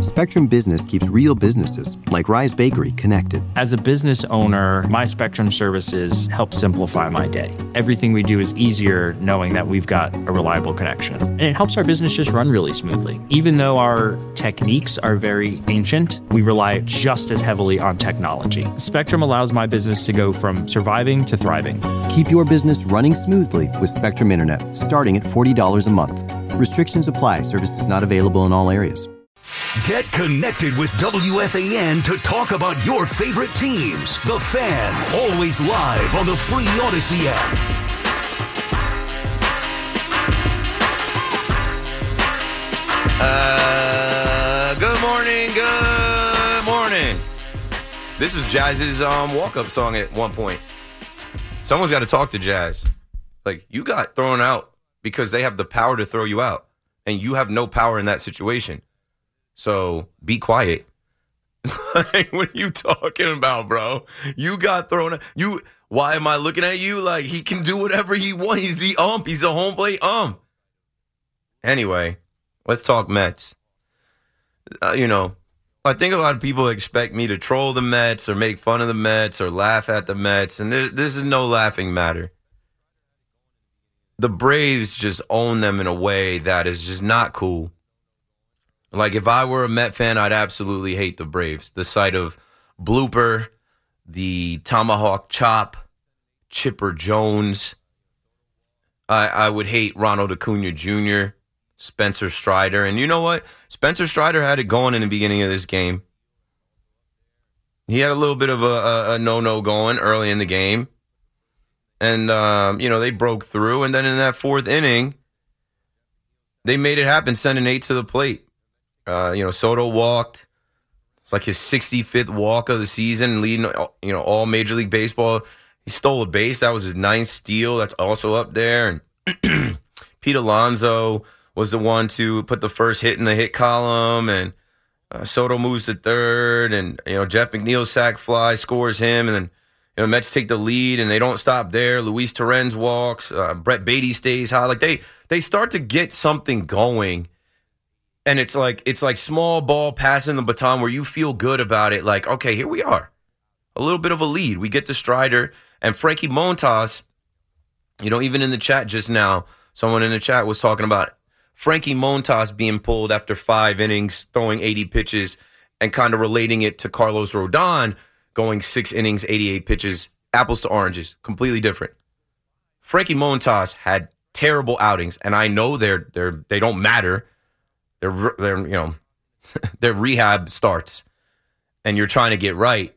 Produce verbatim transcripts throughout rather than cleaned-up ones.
Spectrum Business keeps real businesses, like Rise Bakery, connected. As a business owner, my Spectrum services help simplify my day. Everything we do is easier knowing that we've got a reliable connection. And it helps our business just run really smoothly. Even though our techniques are very ancient, we rely just as heavily on technology. Spectrum allows my business to go from surviving to thriving. Keep your business running smoothly with Spectrum Internet, starting at forty dollars a month. Restrictions apply. Services not available in all areas. Get connected with W F A N to talk about your favorite teams. The Fan, always live on the free Odyssey app. Uh, good morning, good morning. This was Jazz's um, walk-up song at one point. Someone's got to talk to Jazz. Like, you got thrown out because they have the power to throw you out, and you have no power in that situation. So be quiet. Like, what are you talking about, bro? You got thrown out. You, why am I looking at you? Like, he can do whatever he wants. He's the ump. He's a home plate ump. Anyway, let's talk Mets. Uh, you know, I think a lot of people expect me to troll the Mets or make fun of the Mets or laugh at the Mets, and there, this is no laughing matter. The Braves just own them in a way that is just not cool. Like, if I were a Met fan, I'd absolutely hate the Braves. The sight of Blooper, the Tomahawk Chop, Chipper Jones. I, I would hate Ronald Acuna Junior, Spencer Strider. And you know what? Spencer Strider had it going in the beginning of this game. He had a little bit of a, a, a no-no going early in the game. And, um, you know, they broke through. And then in that fourth inning, they made it happen, sending eight to the plate. Uh, you know, Soto walked. It's like his sixty-fifth walk of the season, leading, you know, all Major League Baseball. He stole a base. That was his ninth steal. That's also up there. And Pete Alonso was the one to put the first hit in the hit column. And uh, Soto moves to third. And, you know, Jeff McNeil's sac fly scores him. And then, you know, Mets take the lead, and they don't stop there. Luis Torrens walks. Uh, Brett Beatty stays high. Like, they they start to get something going. And it's like it's like small ball passing the baton where you feel good about it. Like, okay, here we are. A little bit of a lead. We get to Strider. And Frankie Montas, you know, even in the chat just now, someone in the chat was talking about Frankie Montas being pulled after five innings, throwing eighty pitches, and kind of relating it to Carlos Rodon going six innings, eighty-eight pitches, apples to oranges, completely different. Frankie Montas had terrible outings, and I know they're they're they don't matter. They're, they're, you know, their rehab starts, and you're trying to get right.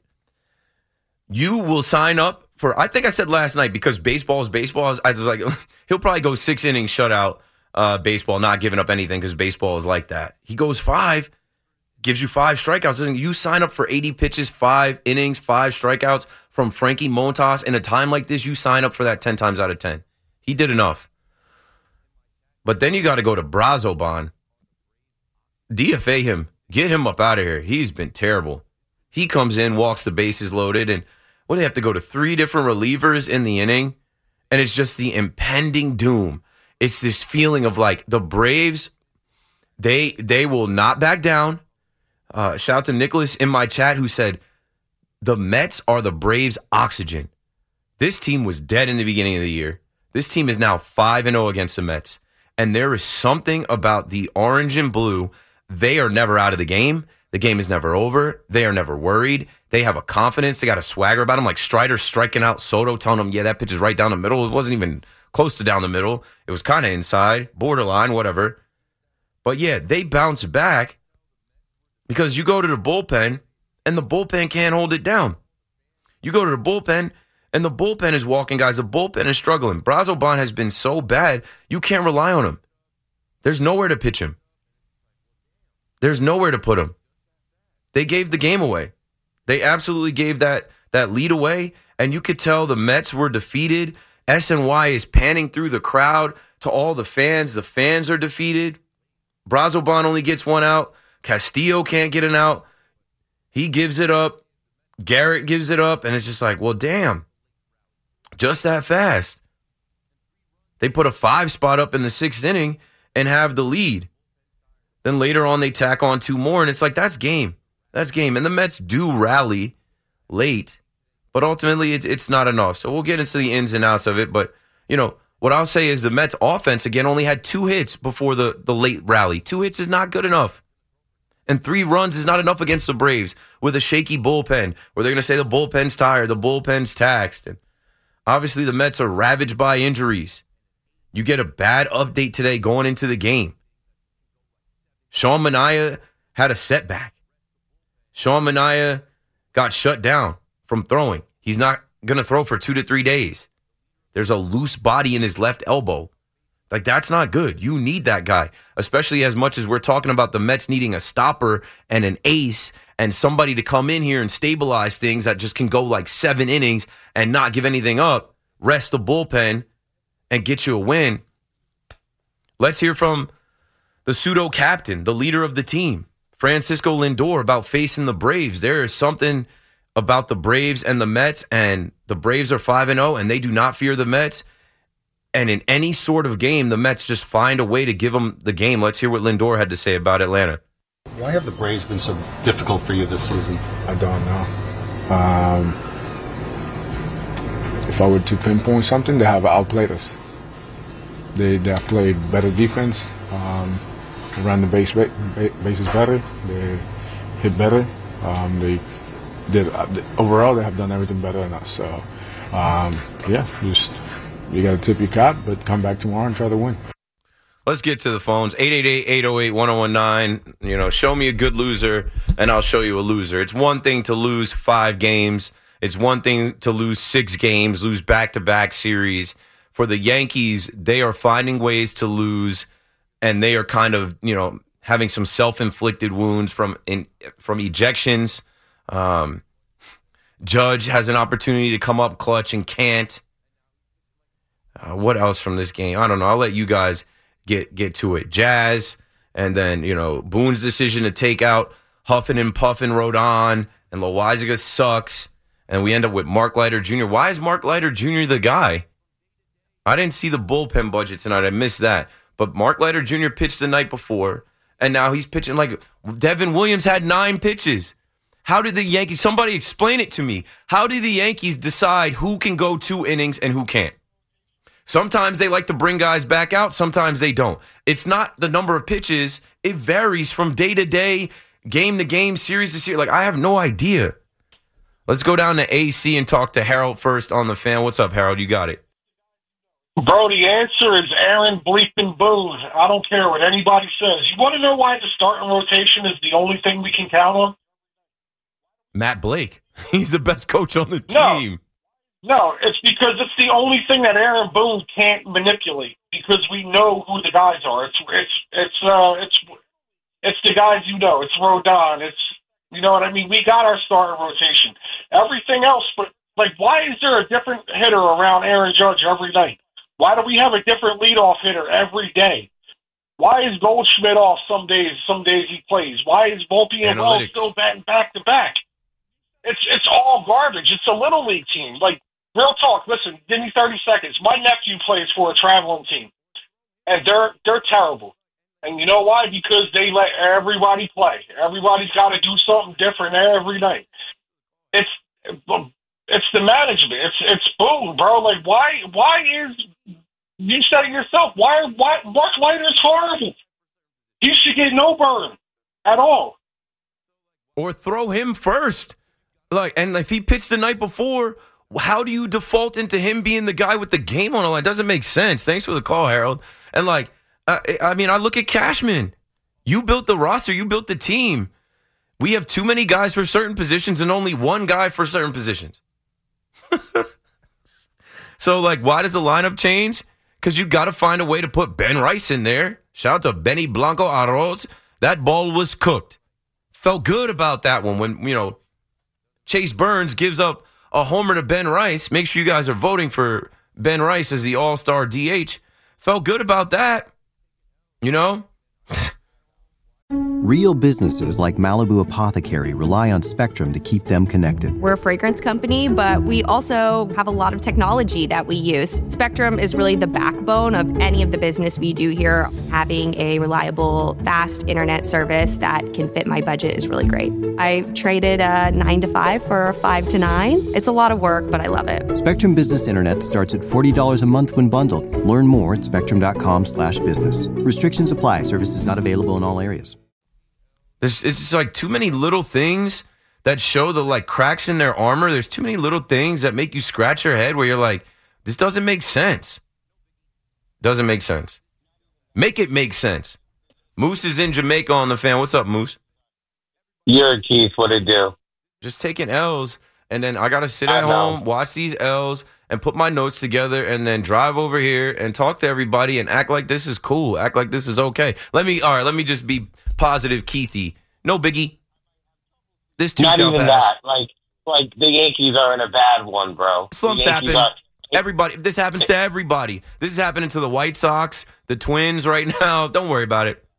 You will sign up for, I think I said last night, because baseball is baseball. I was like, he'll probably go six innings shutout uh, baseball, not giving up anything because baseball is like that. He goes five, gives you five strikeouts. Doesn't you sign up for eighty pitches, five innings, five strikeouts from Frankie Montas in a time like this? You sign up for that ten times out of ten. He did enough. But then you got to go to Brazoban. D F A him. Get him up out of here. He's been terrible. He comes in, walks the bases loaded, and what, do they have to go to three different relievers in the inning? And it's just the impending doom. It's this feeling of like the Braves, they they will not back down. Uh, shout out to Nicholas in my chat who said, the Mets are the Braves' oxygen. This team was dead in the beginning of the year. This team is now five and oh against the Mets. And there is something about the orange and blue. They are never out of the game. The game is never over. They are never worried. They have a confidence. They got a swagger about them. Like Strider striking out Soto, telling him, yeah, that pitch is right down the middle. It wasn't even close to down the middle. It was kind of inside, borderline, whatever. But, yeah, they bounce back because you go to the bullpen, and the bullpen can't hold it down. You go to the bullpen, and the bullpen is walking guys. The bullpen is struggling. Brazoban has been so bad, you can't rely on him. There's nowhere to pitch him. There's nowhere to put him. They gave the game away. They absolutely gave that, that lead away, and you could tell the Mets were defeated. S N Y is panning through the crowd to all the fans. The fans are defeated. Brazoban only gets one out. Castillo can't get an out. He gives it up. Garrett gives it up, and it's just like, well, damn. Just that fast. They put a five spot up in the sixth inning and have the lead. Then later on, they tack on two more, and it's like, that's game. That's game. And the Mets do rally late, but ultimately it's, it's not enough. So we'll get into the ins and outs of it. But, you know, what I'll say is the Mets offense, again, only had two hits before the, the late rally. Two hits is not good enough. And three runs is not enough against the Braves with a shaky bullpen where they're going to say the bullpen's tired, the bullpen's taxed. And obviously the Mets are ravaged by injuries. You get a bad update today going into the game. Sean Manaea had a setback. Sean Manaea got shut down from throwing. He's not going to throw for two to three days. There's a loose body in his left elbow. Like, that's not good. You need that guy, especially as much as we're talking about the Mets needing a stopper and an ace and somebody to come in here and stabilize things that just can go like seven innings and not give anything up, rest the bullpen, and get you a win. Let's hear from the pseudo-captain, the leader of the team, Francisco Lindor, about facing the Braves. There is something about the Braves and the Mets, and the Braves are five and oh, and they do not fear the Mets. And in any sort of game, the Mets just find a way to give them the game. Let's hear what Lindor had to say about Atlanta. Why have the Braves been so difficult for you this season? I don't know. Um, if I were to pinpoint something, they have outplayed us. They they have played better defense, um, ran the base bases better, they hit better. Um, they did uh, overall they have done everything better than us. So um, yeah, just. You got to tip your cap, but come back tomorrow and try to win. Let's get to the phones. eight eight eight, eight oh eight, one oh one nine. You know, show me a good loser, and I'll show you a loser. It's one thing to lose five games. It's one thing to lose six games, lose back-to-back series. For the Yankees, they are finding ways to lose, and they are kind of, you know, having some self-inflicted wounds from in, from ejections. Um, Judge has an opportunity to come up clutch and can't. Uh, what else from this game? I don't know. I'll let you guys get get to it. Jazz, and then, you know, Boone's decision to take out Huffin and Puffin Rodon, and Loaisiga sucks, and we end up with Mark Leiter Junior Why is Mark Leiter Junior the guy? I didn't see the bullpen budget tonight. I missed that. But Mark Leiter Junior pitched the night before, and now he's pitching like Devin Williams had nine pitches. How did the Yankees, somebody explain it to me. How did the Yankees decide who can go two innings and who can't? Sometimes they like to bring guys back out. Sometimes they don't. It's not the number of pitches. It varies from day to day, game to game, series to series. Like, I have no idea. Let's go down to A C and talk to Harold first on the Fan. What's up, Harold? You got it. Bro, the answer is Aaron Bleeping Boone. I don't care what anybody says. You want to know why the starting rotation is the only thing we can count on? Matt Blake. He's the best coach on the team. No. No, it's because it's the only thing that Aaron Boone can't manipulate, because we know who the guys are. It's it's it's uh it's it's the guys you know. It's Rodon. It's, you know what I mean. We got our starting rotation. Everything else, but like, why is there a different hitter around Aaron Judge every night? Why do we have a different leadoff hitter every day? Why is Goldschmidt off some days? Some days he plays. Why is Volpe and Wells still batting back to back? It's it's all garbage. It's a little league team. Like, real talk, listen, give me thirty seconds. My nephew plays for a traveling team, and they're they're terrible. And you know why? Because they let everybody play. Everybody's got to do something different every night. It's it's the management. It's it's boom, bro. Like, why why is, you said it yourself, why why Mark Leiter's horrible? He should get no burn at all. Or throw him first. Like, and if he pitched the night before, how do you default into him being the guy with the game on the line? It doesn't make sense. Thanks for the call, Harold. And, like, uh, I mean, I look at Cashman. You built the roster. You built the team. We have too many guys for certain positions and only one guy for certain positions. So, like, why does the lineup change? Because you got to find a way to put Ben Rice in there. Shout out to Benny Blanco Arroz. That ball was cooked. Felt good about that one when, you know, Chase Burns gives up a homer to Ben Rice. Make sure you guys are voting for Ben Rice as the all-star D H. Felt good about that, you know? Real businesses like Malibu Apothecary rely on Spectrum to keep them connected. We're a fragrance company, but we also have a lot of technology that we use. Spectrum is really the backbone of any of the business we do here. Having a reliable, fast internet service that can fit my budget is really great. I traded a nine to five for a five to nine. It's a lot of work, but I love it. Spectrum Business Internet starts at forty dollars a month when bundled. Learn more at spectrum.com slash business. Restrictions apply. Services not available in all areas. There's, it's just like too many little things that show the like cracks in their armor. There's too many little things that make you scratch your head where you're like, this doesn't make sense. Doesn't make sense. Make it make sense. Moose is in Jamaica on the Fan. What's up, Moose? You're Keith. What it do? Just taking L's, and then I got to sit I at know. home, watch these L's, and put my notes together, and then drive over here and talk to everybody and act like this is cool. Act like this is okay. Let me, all right, let me just be positive, Keithy. No biggie. This too Not shall even pass. that. Like, like the Yankees are in a bad one, bro. Slumps The Yankees happen. are- Everybody, this happens to everybody. This is happening to the White Sox, the Twins right now. Don't worry about it.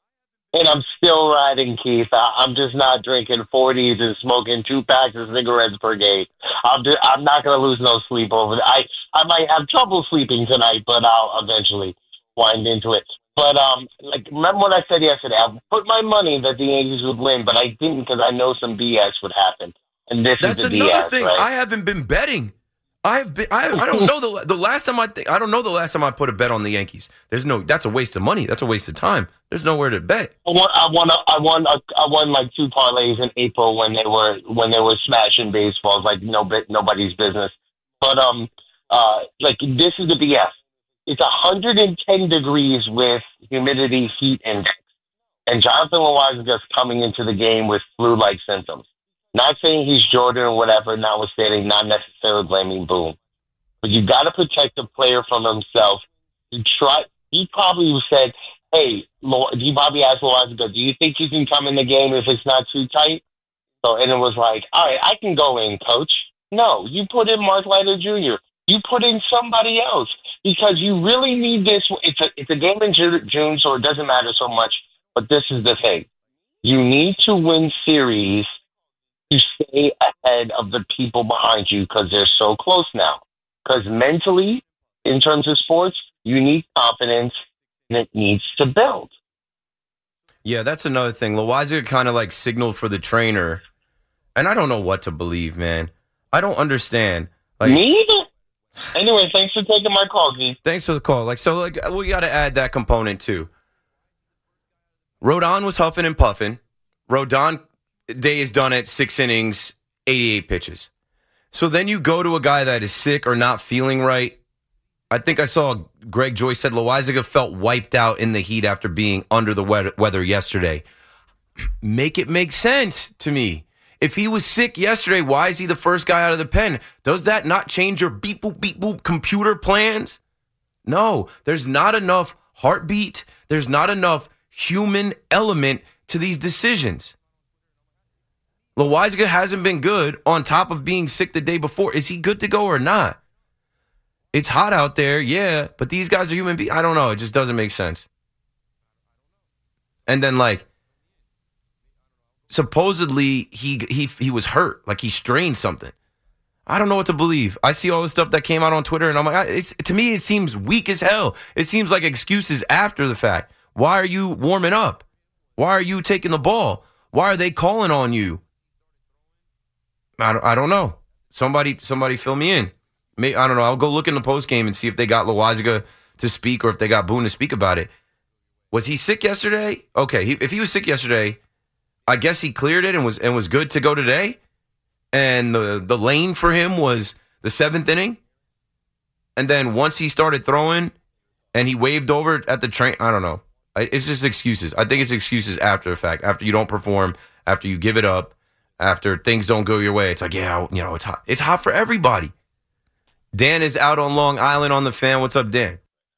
And I'm still riding, Keith. I, I'm just not drinking forties and smoking two packs of cigarettes per day. I'm just, I'm not going to lose no sleep over it. I I might have trouble sleeping tonight, but I'll eventually wind into it. But um, like remember what I said yesterday? I put my money that the Yankees would win, but I didn't because I know some B S would happen. And this That's is the another B S, thing. right? I haven't been betting. I've been. I, I don't know the the last time I think. I don't know the last time I put a bet on the Yankees. There's no. That's a waste of money. That's a waste of time. There's nowhere to bet. I won. I won. a- I won. a- I won like two parlays in April when they were when they were smashing baseballs like no bit nobody's business. But um, uh, like this is the B S. It's one hundred ten degrees with humidity heat index, and Jonathan Loaizaga is coming into the game with flu-like symptoms. Not saying he's Jordan or whatever, notwithstanding, not necessarily blaming Boone. But you got to protect the player from himself. You try. He probably said, "Hey, Lo- he probably asked Loaizaga, do you think you can come in the game if it's not too tight?" So, and it was like, "All right, I can go in, coach." No, you put in Mark Leiter Junior You put in somebody else because you really need this. It's a it's a game in Ju- June, so it doesn't matter so much. But this is the thing: you need to win series to stay ahead of the people behind you because they're so close now. Because mentally, in terms of sports, you need confidence and it needs to build. Yeah, that's another thing. Loaizaga kind of like signaled for the trainer, and I don't know what to believe, man. I don't understand. Like, Me either. Anyway, thanks for taking my call, Keith. Thanks for the call. Like, so like we got to add that component too. Rodon was huffing and puffing. Rodon day is done at six innings, eighty-eight pitches. So then you go to a guy that is sick or not feeling right. I think I saw Greg Joyce said Loaizaga felt wiped out in the heat after being under the weather yesterday. Make it make sense to me. If he was sick yesterday, why is he the first guy out of the pen? Does that not change your beep, boop, beep, boop computer plans? No, there's not enough heartbeat. There's not enough human element to these decisions. Loaizaga hasn't been good on top of being sick the day before. Is he good to go or not? It's hot out there, yeah, but these guys are human beings. I don't know. It just doesn't make sense. And then, like, supposedly he he he was hurt, like he strained something. I don't know what to believe. I see all this stuff that came out on Twitter, and I'm like, it's, to me, it seems weak as hell. It seems like excuses after the fact. Why are you warming up? Why are you taking the ball? Why are they calling on you? I don't, I don't know. Somebody somebody fill me in. May, I don't know. I'll go look in the post game and see if they got Loaizaga to speak or if they got Boone to speak about it. Was he sick yesterday? Okay, he, if he was sick yesterday, I guess he cleared it and was and was good to go today. And the the lane for him was the seventh inning. And then once he started throwing and he waved over at the train, I don't know. It's just excuses. I think it's excuses after the fact. After you don't perform, after you give it up, after things don't go your way. It's like, yeah, you know, it's hot. It's hot for everybody. Dan is out on Long Island on the Fan. What's up, Dan?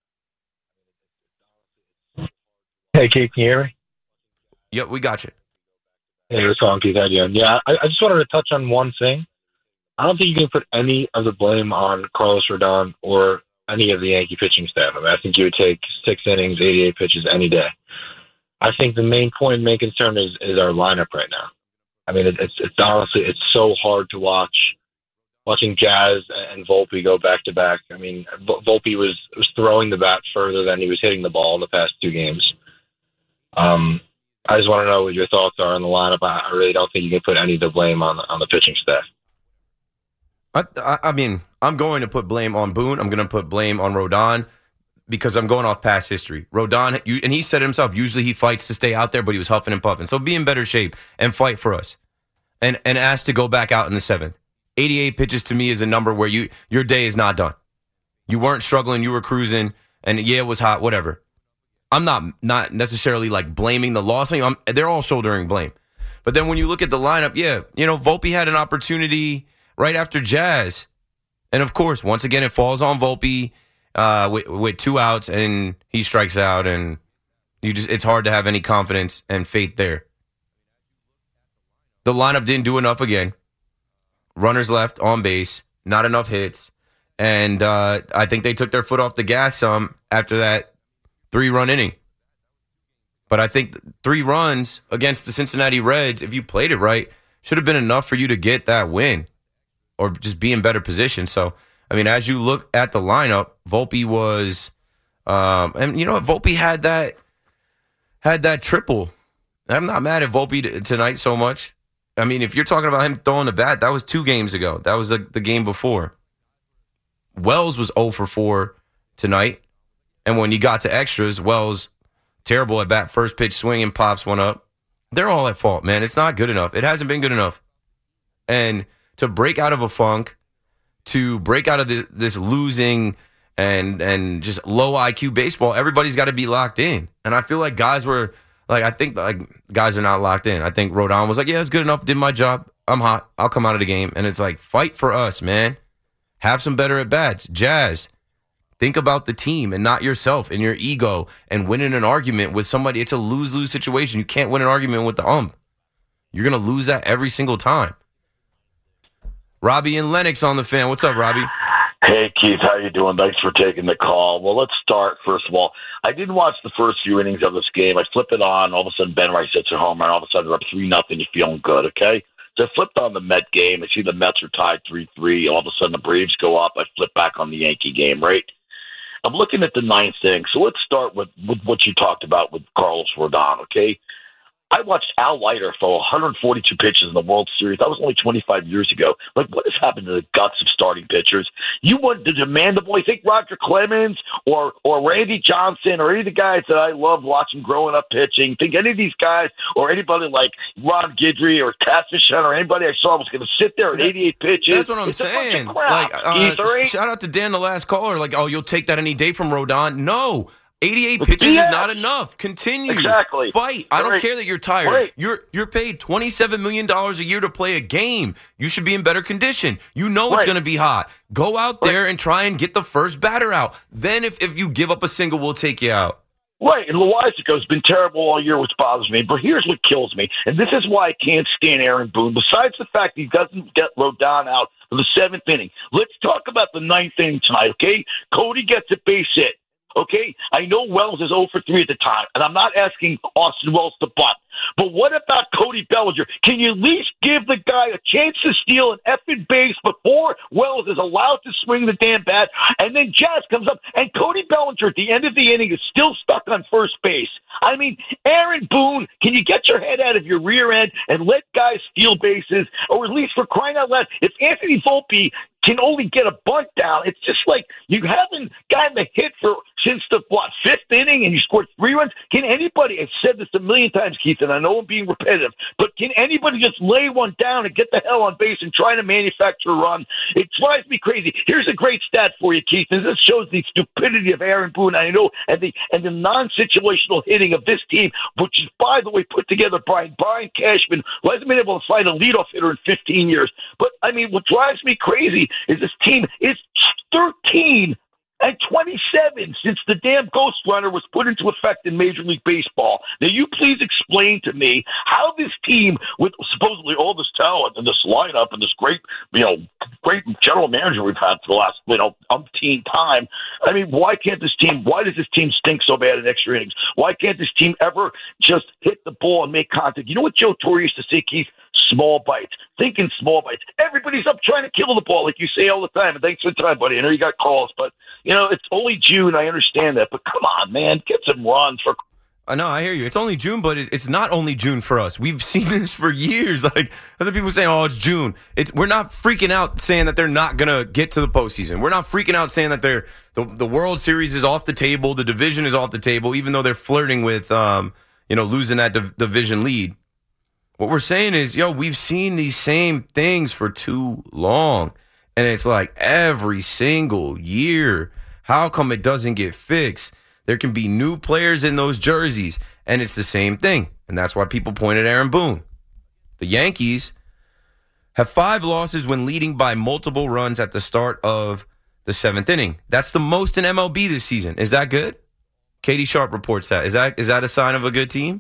Hey, Keith, can you hear me? Yep, we got you. Hey, what's on, Keith? How you doing? Yeah, I, I just wanted to touch on one thing. I don't think you can put any of the blame on Carlos Rodon or any of the Yankee pitching staff. I mean, I think you would take six innings, eighty-eight pitches any day. I think the main point, main concern is, is our lineup right now. I mean, it, it's it's honestly, it's so hard to watch. Watching Jazz and Volpe go back to back. I mean, Volpe was was throwing the bat further than he was hitting the ball in the past two games. Um, I just want to know what your thoughts are on the lineup. I really don't think you can put any of the blame on on the pitching staff. I, I mean, I'm going to put blame on Boone. I'm going to put blame on Rodon because I'm going off past history. Rodon, you, and he said it himself, usually he fights to stay out there, but he was huffing and puffing. So be in better shape and fight for us. And and ask to go back out in the seventh. eighty-eight pitches to me is a number where you your day is not done. You weren't struggling, you were cruising, and yeah, it was hot, whatever. I'm not not necessarily like blaming the loss. I'm, they're all shouldering blame. But then when you look at the lineup, yeah, you know, Volpe had an opportunity right after Jazz. And of course, once again, it falls on Volpe uh, with, with two outs, and he strikes out, and you just it's hard to have any confidence and faith there. The lineup didn't do enough again. Runners left on base, not enough hits. And uh, I think they took their foot off the gas some after that three-run inning. But I think three runs against the Cincinnati Reds, if you played it right, should have been enough for you to get that win or just be in better position. So, I mean, as you look at the lineup, Volpe was, um, and you know what, Volpe had that, had that triple. I'm not mad at Volpe t- tonight so much. I mean, if you're talking about him throwing the bat, that was two games ago. That was the, the game before. Wells was oh for four tonight. And when you got to extras, Wells, terrible at bat, first pitch swing and pops one up. They're all at fault, man. It's not good enough. It hasn't been good enough. And to break out of a funk, to break out of this, this losing and and just low I Q baseball, everybody's got to be locked in. And I feel like guys were... Like, I think like guys are not locked in. I think Rodon was like, yeah, it's good enough. Did my job. I'm hot. I'll come out of the game. And it's like, fight for us, man. Have some better at-bats. Jazz, think about the team and not yourself and your ego and winning an argument with somebody. It's a lose-lose situation. You can't win an argument with the ump. You're going to lose that every single time. Robbie and Lennox on the Fan. What's up, Robbie? Hey, Keith, how you doing? Thanks for taking the call. Well, let's start, first of all. I didn't watch the first few innings of this game. I flip it on. All of a sudden, Ben Rice hits a home run. All of a sudden, they're up three nothing. You're feeling good, okay? So I flipped on the Met game. I see the Mets are tied three three. All of a sudden, the Braves go up. I flip back on the Yankee game, right? I'm looking at the ninth inning. So let's start with, with what you talked about with Carlos Rodon, okay? I watched Al Leiter throw one hundred forty-two pitches in the World Series. That was only twenty-five years ago. Like, what has happened to the guts of starting pitchers? You want to demand the boy, think Roger Clemens or or Randy Johnson or any of the guys that I loved watching growing up pitching. Think any of these guys or anybody like Ron Guidry or Catfish Hunter or anybody I saw was going to sit there at eighty-eight pitches. That's what I'm it's saying. A bunch of crap, like, uh, Keith, right? Shout out to Dan, the last caller. Like, oh, you'll take that any day from Rodon. No. eighty-eight pitches yeah. is not enough. Continue. Exactly. Fight. I don't right. care that you're tired. Right. You're you're paid twenty-seven million dollars a year to play a game. You should be in better condition. You know right. it's going to be hot. Go out right. there and try and get the first batter out. Then if, if you give up a single, we'll take you out. Right, and Loizaco's been terrible all year, which bothers me. But here's what kills me, and this is why I can't stand Aaron Boone. Besides the fact he doesn't get Rodon out for the seventh inning, let's talk about the ninth inning tonight, okay? Cody gets a base hit. Okay, I know Wells is oh for three at the time, and I'm not asking Austin Wells to bunt. But what about Cody Bellinger? Can you at least give the guy a chance to steal an effing base before Wells is allowed to swing the damn bat? And then Jazz comes up, and Cody Bellinger at the end of the inning is still stuck on first base. I mean, Aaron Boone, can you get your head out of your rear end and let guys steal bases? Or at least for crying out loud, if Anthony Volpe can only get a bunt down, it's just like you haven't gotten a hit for since the, what, fifth inning and you scored three runs? Can anybody, I've said this a million times, Keith, and I know I'm being repetitive, but can anybody just lay one down and get the hell on base and try to manufacture a run? It drives me crazy. Here's a great stat for you, Keith, and this shows the stupidity of Aaron Boone, I know, and the and the non-situational hitting of this team, which is, by the way, put together by Brian Cashman, who hasn't been able to find a leadoff hitter in fifteen years. But, I mean, what drives me crazy is this team is thirteen and twenty-seven since the damn Ghost Runner was put into effect in Major League Baseball. Now, you please explain to me how this team, with supposedly all this talent and this lineup and this great, you know, great general manager we've had for the last, you know, umpteen time. I mean, why can't this team, why does this team stink so bad in extra innings? Why can't this team ever just hit the ball and make contact? You know what Joe Torre used to say, Keith? Small bites. Thinking small bites. Everybody's up trying to kill the ball, like you say all the time. And thanks for the time, buddy. I know you got calls, but, you know, it's only June. I understand that. But come on, man. Get some runs for... I know, I hear you. It's only June, but it's not only June for us. We've seen this for years. Like, other people saying, oh, it's June. It's We're not freaking out saying that they're not going to get to the postseason. We're not freaking out saying that they're the, the World Series is off the table, the division is off the table, even though they're flirting with, um, you know, losing that div- division lead. What we're saying is, yo, we've seen these same things for too long. And it's like every single year, how come it doesn't get fixed? There can be new players in those jerseys, and it's the same thing. And that's why people point at Aaron Boone. The Yankees have five losses when leading by multiple runs at the start of the seventh inning. That's the most in M L B this season. Is that good? Katie Sharp reports that. Is that is that a sign of a good team?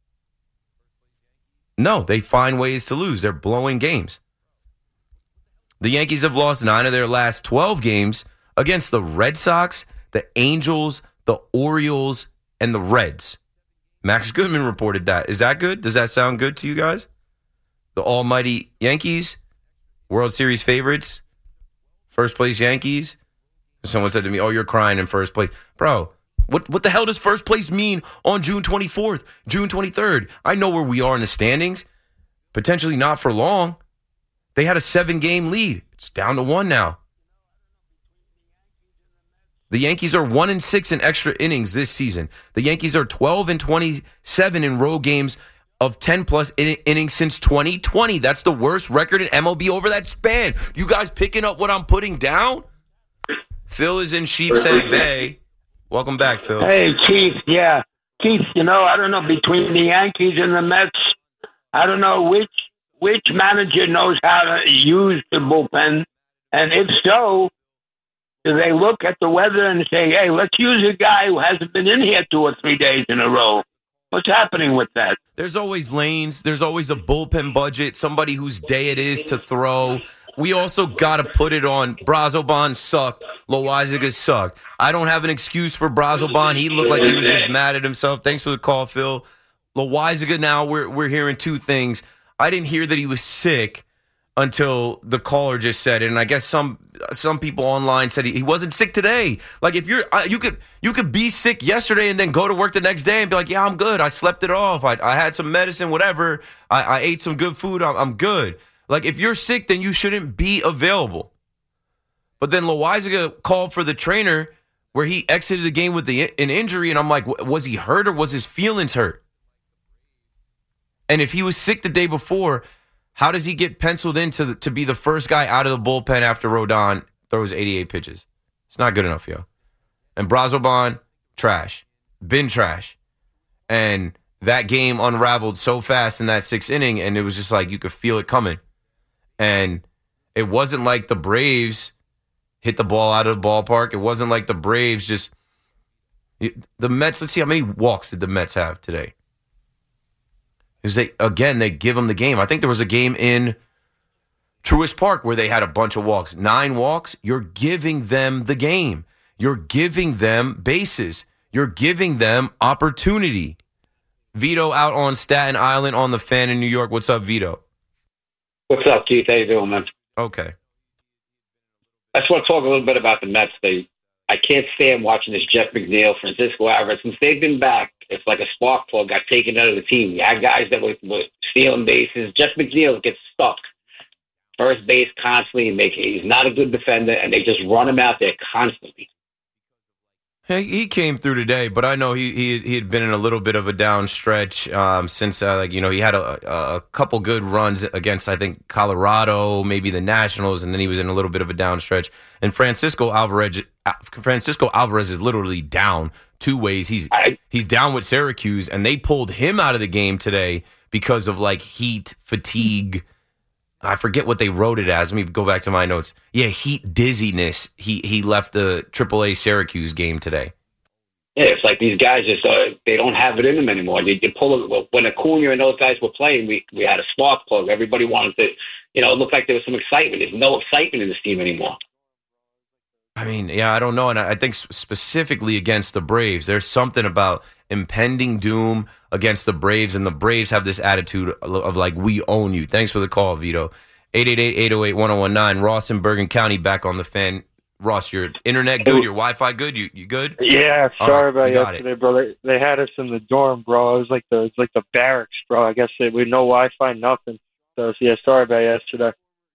No, they find ways to lose. They're blowing games. The Yankees have lost nine of their last twelve games against the Red Sox, the Angels, the Orioles, and the Reds. Max Goodman reported that. Is that good? Does that sound good to you guys? The almighty Yankees, World Series favorites, first place Yankees. Someone said to me, oh, you're crying in first place. Bro, what, what the hell does first place mean on June twenty-fourth, June twenty-third? I know where we are in the standings. Potentially not for long. They had a seven-game lead. It's down to one now. The Yankees are one and six in extra innings this season. The Yankees are twelve and twenty-seven in road games of ten plus in- innings since twenty twenty. That's the worst record in M L B over that span. You guys picking up what I'm putting down? Phil is in Sheepshead Bay. Welcome back, Phil. Hey, Keith. Yeah, Keith. You know, I don't know between the Yankees and the Mets. I don't know which which manager knows how to use the bullpen, and if so. Do they look at the weather and say, hey, let's use a guy who hasn't been in here two or three days in a row? What's happening with that? There's always lanes. There's always a bullpen budget, somebody whose day it is to throw. We also got to put it on Brazoban sucked. Loaisiga sucked. I don't have an excuse for Brazoban. He looked like he was just mad at himself. Thanks for the call, Phil. Loaisiga now, we're, we're hearing two things. I didn't hear that he was sick until the caller just said it, and I guess some some people online said he, he wasn't sick today. Like if you're, uh, you could you could be sick yesterday and then go to work the next day and be like, yeah, I'm good. I slept it off. I I had some medicine, whatever. I, I ate some good food. I'm, I'm good. Like if you're sick, then you shouldn't be available. But then Loaisiga called for the trainer where he exited the game with the, an injury, and I'm like, was he hurt or was his feelings hurt? And if he was sick the day before, how does he get penciled in to, the, to be the first guy out of the bullpen after Rodon throws eighty-eight pitches? It's not good enough, yo. And Brazoban, trash. Been trash. And that game unraveled so fast in that sixth inning, and it was just like you could feel it coming. And it wasn't like the Braves hit the ball out of the ballpark. It wasn't like the Braves just... The Mets, let's see how many walks did the Mets have today? Is they again they give them the game. I think there was a game in Truist Park where they had a bunch of walks. Nine walks. You're giving them the game. You're giving them bases. You're giving them opportunity. Vito out on Staten Island on the Fan in New York. What's up, Vito? What's up, Keith? How you doing, man? Okay. I just want to talk a little bit about the Mets. They, I can't stand watching this Jeff McNeil, Francisco Alvarez. Since they've been back, it's like a spark plug got taken out of the team. You had guys that were, were stealing bases. Jeff McNeil gets stuck first base constantly. Make he's not a good defender, and they just run him out there constantly. Hey, he came through today, but I know he he he had been in a little bit of a down stretch um, since uh, like you know he had a, a couple good runs against I think Colorado, maybe the Nationals, and then he was in a little bit of a down stretch. And Francisco Alvarez, Francisco Alvarez is literally down two ways. He's he's down with Syracuse, and they pulled him out of the game today because of like heat fatigue. I forget what they wrote it as. Let me go back to my notes. Yeah, heat dizziness. He he left the triple A Syracuse game today. Yeah, it's like these guys just uh, they don't have it in them anymore. They, they pull it. When Acuna and those guys were playing, we we had a spark plug. Everybody wanted to you know, it looked like there was some excitement. There's no excitement in this team anymore. I mean, yeah, I don't know. And I think specifically against the Braves, there's something about impending doom against the Braves, and the Braves have this attitude of like, we own you. Thanks for the call, Vito. eight eight eight, eight oh eight, one oh one nine. Ross in Bergen County back on the Fan. Ross, your internet good? Your Wi-Fi good? You you good? Yeah, All sorry right, about yesterday, bro. They, they had us in the dorm, bro. It was like the it's like the barracks, bro. I guess they, we no Wi-Fi, nothing. So yeah, sorry about yesterday.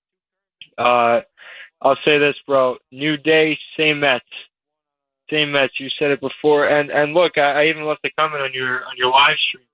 Uh, I'll say this, bro. New day, same Mets, same Mets. You said it before, and and look, I, I even left a comment on your on your live stream.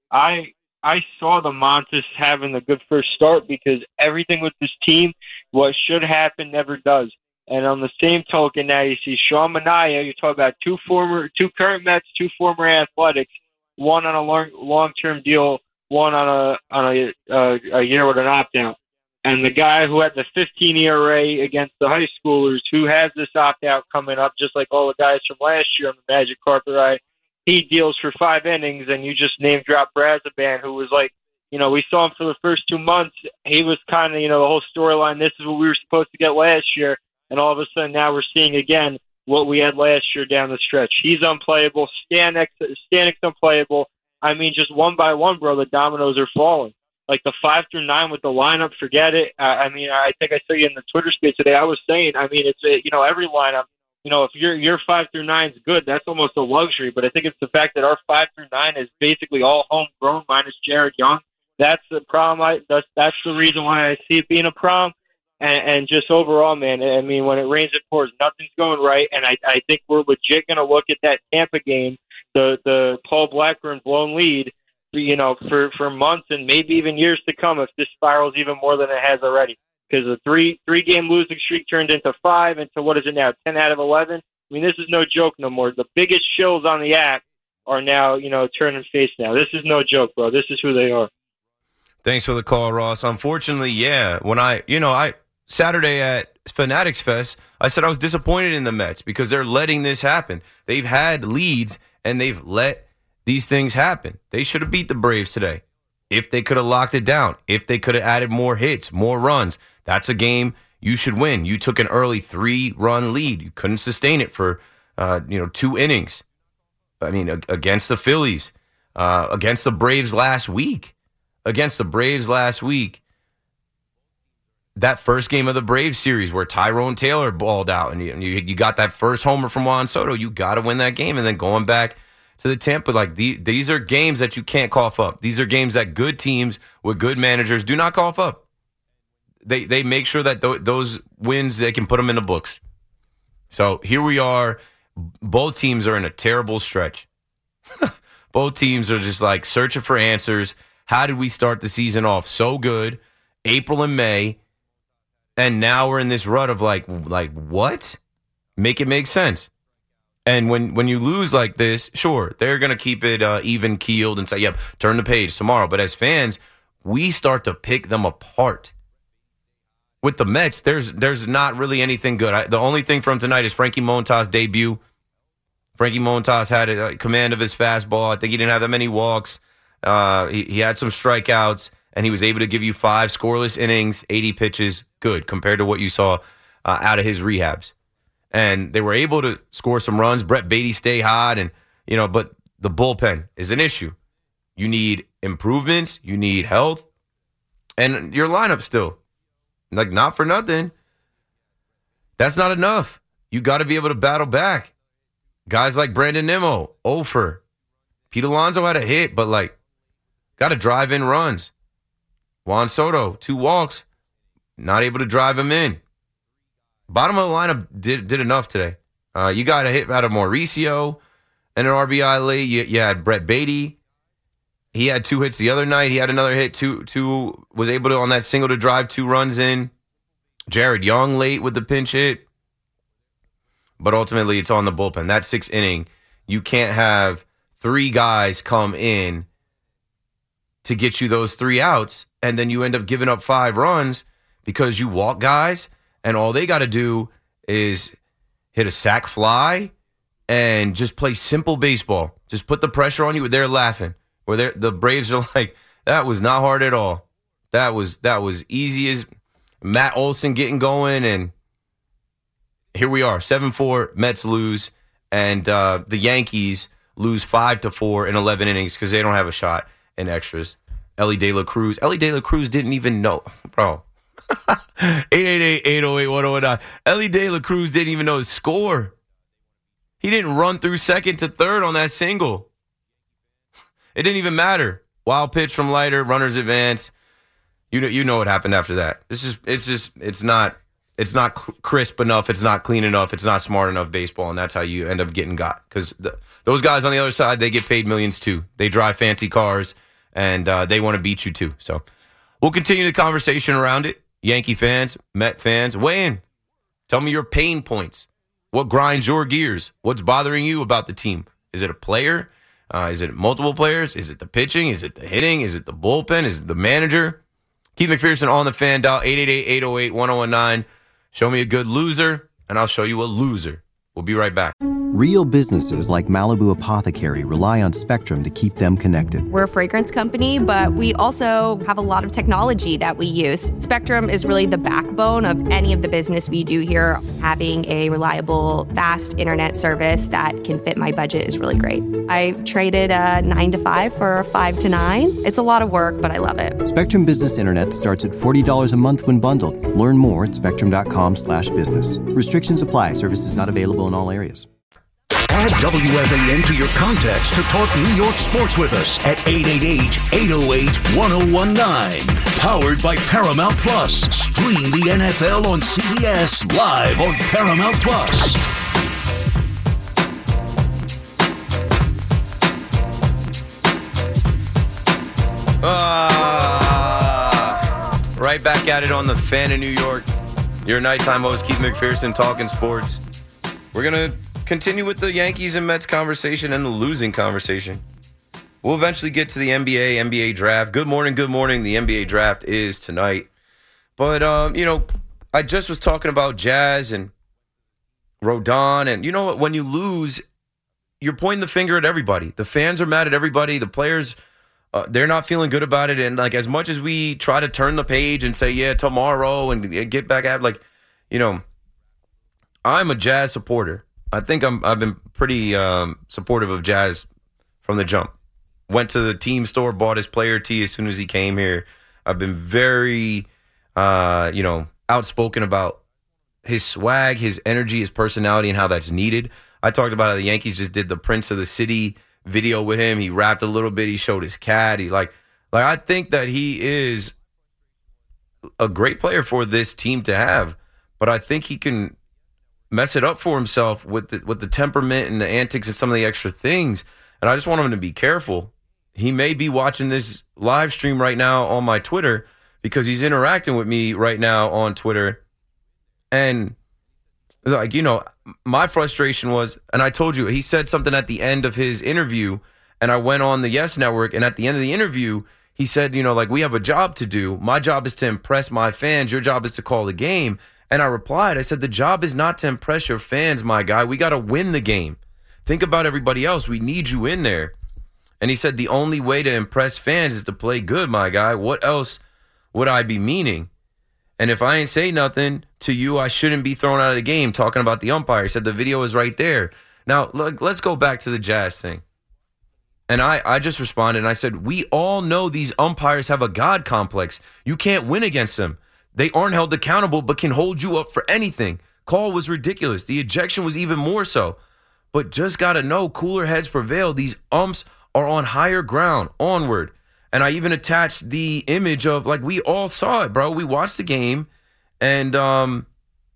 I I saw the Montes having a good first start because everything with this team, what should happen, never does. And on the same token, now you see Sean Manaea. You talk about two former, two current Mets, two former Athletics, one on a long long-term deal, one on a on a uh, a year with an opt-out. And the guy who had the fifteen E R A against the high schoolers, who has this opt-out coming up, just like all the guys from last year on the Magic Carpet Ride, he deals for five innings. And you just name drop Brazaban, who was like, you know, we saw him for the first two months. He was kind of, you know, the whole storyline. This is what we were supposed to get last year. And all of a sudden now we're seeing again what we had last year down the stretch. He's unplayable. Stanek, Stanek's unplayable. I mean, just one by one, bro, the dominoes are falling. Like the five through nine with the lineup, forget it. Uh, I mean, I think I saw you in the Twitter space today. I was saying, I mean, it's a, you know, every lineup. You know, if your your five through nine is good, that's almost a luxury. But I think it's the fact that our five through nine is basically all homegrown minus Jared Young. That's the problem. I, that's that's the reason why I see it being a problem. And, and just overall, man, I mean, when it rains, it pours. Nothing's going right. And I, I think we're legit going to look at that Tampa game, the the Paul Blackburn blown lead, you know, for, for months and maybe even years to come if this spirals even more than it has already. Because the three three game losing streak turned into five, into what is it now, ten out of eleven? I mean, this is no joke no more. The biggest shills on the app are now, you know, turning face now. This is no joke, bro. This is who they are. Thanks for the call, Ross. Unfortunately, yeah, when I, you know, I Saturday at Fanatics Fest, I said I was disappointed in the Mets because they're letting this happen. They've had leads and they've let these things happen. They should have beat the Braves today. If they could have locked it down, if they could have added more hits, more runs, that's a game you should win. You took an early three-run lead. You couldn't sustain it for, uh, you know, two innings. I mean, against the Phillies, uh, against the Braves last week, against the Braves last week. That first game of the Braves series where Tyrone Taylor balled out and you, you, you got that first homer from Juan Soto, you got to win that game. And then going back to the Tampa, like the, these are games that you can't cough up. These are games that good teams with good managers do not cough up. They they make sure that th- those wins, they can put them in the books. So here we are. Both teams are in a terrible stretch. Both teams are just like searching for answers. How did we start the season off so good? April and May. And now we're in this rut of like, like what? Make it make sense. And when, when you lose like this, sure, they're going to keep it uh, even keeled and say, yep, turn the page tomorrow. But as fans, we start to pick them apart. With the Mets, there's there's not really anything good. I, the only thing from tonight is Frankie Montas' debut. Frankie Montas had a command of his fastball. I think he didn't have that many walks. Uh, he, he had some strikeouts. And he was able to give you five scoreless innings, eighty pitches, good, compared to what you saw uh, out of his rehabs. And they were able to score some runs. Brett Beatty stay hot, and you know, but the bullpen is an issue. You need improvements. You need health. And your lineup still, like not for nothing, that's not enough. You got to be able to battle back. Guys like Brandon Nimmo, Ofer, Pete Alonso had a hit, but like, got to drive in runs. Juan Soto, two walks, not able to drive him in. Bottom of the lineup did did enough today. Uh, you got a hit out of Mauricio and an R B I late. You, you had Brett Beatty. He had two hits the other night. He had another hit. Two, two was able to, on that single, to drive two runs in. Jared Young late with the pinch hit. But ultimately, it's on the bullpen. That sixth inning, you can't have three guys come in to get you those three outs, and then you end up giving up five runs because you walk guys, and all they got to do is hit a sac fly and just play simple baseball. Just put the pressure on you. They're laughing. Where they're, the Braves are like, that was not hard at all. That was that was easy as Matt Olson getting going, and here we are, seven four, Mets lose, and uh, the Yankees lose five to four in eleven innings because they don't have a shot in extras. Ellie De La Cruz. Ellie De La Cruz didn't even know, bro. eight eight eight, eight oh eight, one oh one nine. Ellie De La Cruz didn't even know his score. He didn't run through second to third on that single. It didn't even matter. Wild pitch from Leiter, runners advance. You know, you know what happened after that. It's just, it's just, it's not, it's not crisp enough. It's not clean enough. It's not smart enough baseball, and that's how you end up getting got. Because those guys on the other side, they get paid millions too. They drive fancy cars, and uh, they want to beat you too. So we'll continue the conversation around it. Yankee fans, Met fans, weigh in. Tell me your pain points. What grinds your gears? What's bothering you about the team? Is it a player? Uh, is it multiple players? Is it the pitching? Is it the hitting? Is it the bullpen? Is it the manager? Keith McPherson on the fan dial, eight eight eight, eight oh eight, one oh one nine. Show me a good loser, and I'll show you a loser. We'll be right back. Real businesses like Malibu Apothecary rely on Spectrum to keep them connected. We're a fragrance company, but we also have a lot of technology that we use. Spectrum is really the backbone of any of the business we do here. Having a reliable, fast internet service that can fit my budget is really great. I traded a nine to five for a five to nine. It's a lot of work, but I love it. Spectrum Business Internet starts at forty dollars a month when bundled. Learn more at spectrum.com slash business. Restrictions apply. Services not available in all areas. Add W F A N to your contacts to talk New York sports with us at eight eight eight, eight oh eight, one oh one nine. Powered by Paramount Plus. Stream the N F L on C B S live on Paramount Plus. Uh, right back at it on the Fan in New York. Your nighttime host, Keith McPherson, talking sports. We're going to continue with the Yankees and Mets conversation and the losing conversation. We'll eventually get to the N B A, N B A draft. Good morning, good morning. The N B A draft is tonight. But, um, you know, I just was talking about Jazz and Rodon. And you know what? When you lose, you're pointing the finger at everybody. The fans are mad at everybody. The players, uh, they're not feeling good about it. And, like, as much as we try to turn the page and say, yeah, tomorrow and get back at, like, you know, I'm a Jazz supporter. I think I'm, I've been pretty um, supportive of Jazz from the jump. Went to the team store, bought his player tee as soon as he came here. I've been very, uh, you know, outspoken about his swag, his energy, his personality, and how that's needed. I talked about how the Yankees just did the Prince of the City video with him. He rapped a little bit. He showed his cat. He like, like I think that he is a great player for this team to have, but I think he can mess it up for himself with the, with the temperament and the antics and some of the extra things. And I just want him to be careful. He may be watching this live stream right now on my Twitter because he's interacting with me right now on Twitter. And, like, you know, my frustration was, and I told you, he said something at the end of his interview, and I went on the Yes Network, and at the end of the interview, he said, you know, like, we have a job to do. My job is to impress my fans. Your job is to call the game. And I replied, I said, the job is not to impress your fans, my guy. We got to win the game. Think about everybody else. We need you in there. And he said, the only way to impress fans is to play good, my guy. What else would I be meaning? And if I ain't say nothing to you, I shouldn't be thrown out of the game talking about the umpire. He said, the video is right there. Now, look, let's go back to the Jazz thing. And I, I just responded, and I said, we all know these umpires have a God complex. You can't win against them. They aren't held accountable, but can hold you up for anything. Call was ridiculous. The ejection was even more so. But just got to know, cooler heads prevail. These umps are on higher ground, onward. And I even attached the image of, like, we all saw it, bro. We watched the game. And um,